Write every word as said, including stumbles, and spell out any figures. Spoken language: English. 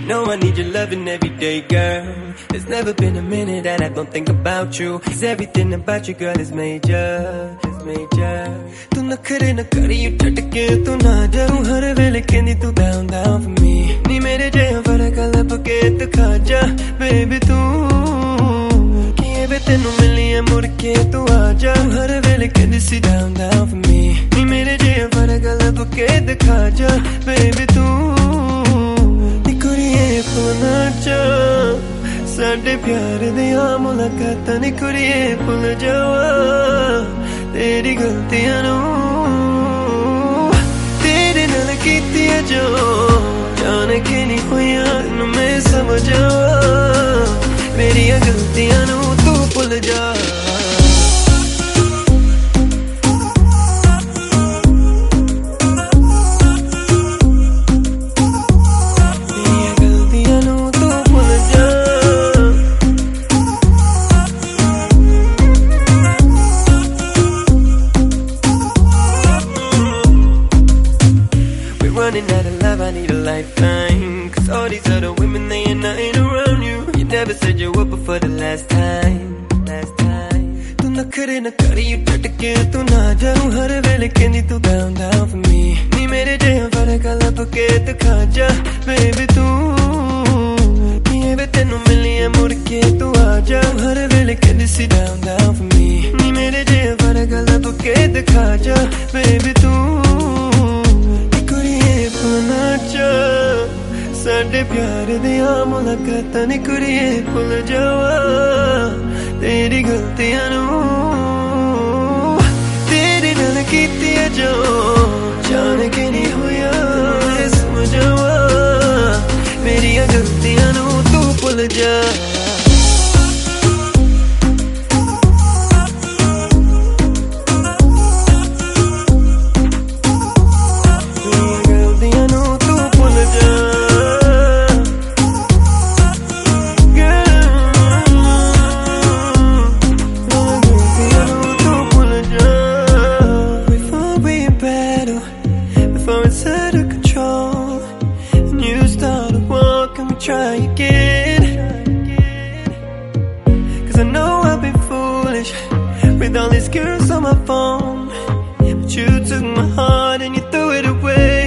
know I need your loving every day, girl. There's never been a minute that I don't think about you. Cause everything about you, girl, is major, is major. Tu nakhre na kari, you chatke, tu na ja. Tu har vele kendi, tu down, down for me. Ni mere jaya farak lap ke tu kha ja, baby tu. Kiye be tenu miliye mur ke tu aaja. Tu har vele kendi, si down, down for me. Ni mere jaya farak lap ke tu kha ja, baby tu. साडे प्यार दिया मुलाकातां नी कुड़िए भुल जावा तेरी गलतियां नू तेरे नाल कीतियां जो जान के नहीं होया नू मैं समझ जावा मेरी गलतियां नू तू भुल जा Running out of love, I need a lifeline. Cause all these other women, they ain't nothing around you. You never said you were before the last time, last time. Tu nakhre na kari, you chatke, tu na ja. Tu har vele kendi, tu down, down for me. Ni mere jaya farak lap ke tu kha ja, baby tu. Kiye be tenu miliye mur ke tu aaja. Tu har vele kendi, si down, down for me. Ni mere jaya farak lap ke tu kha ja, baby tu. साडे प्यार दिया मुलाकातां नी कुड़िए भुल जावा तेरी गलतियां नू तेरे नाल कीतियां जो जान के नहीं होया मैं समझ जावा मेरी गलतियां नू तू भुल जा out of control and you start to walk and we try again. Cause I know I've been foolish with all these girls on my phone, but you took my heart and you threw it away.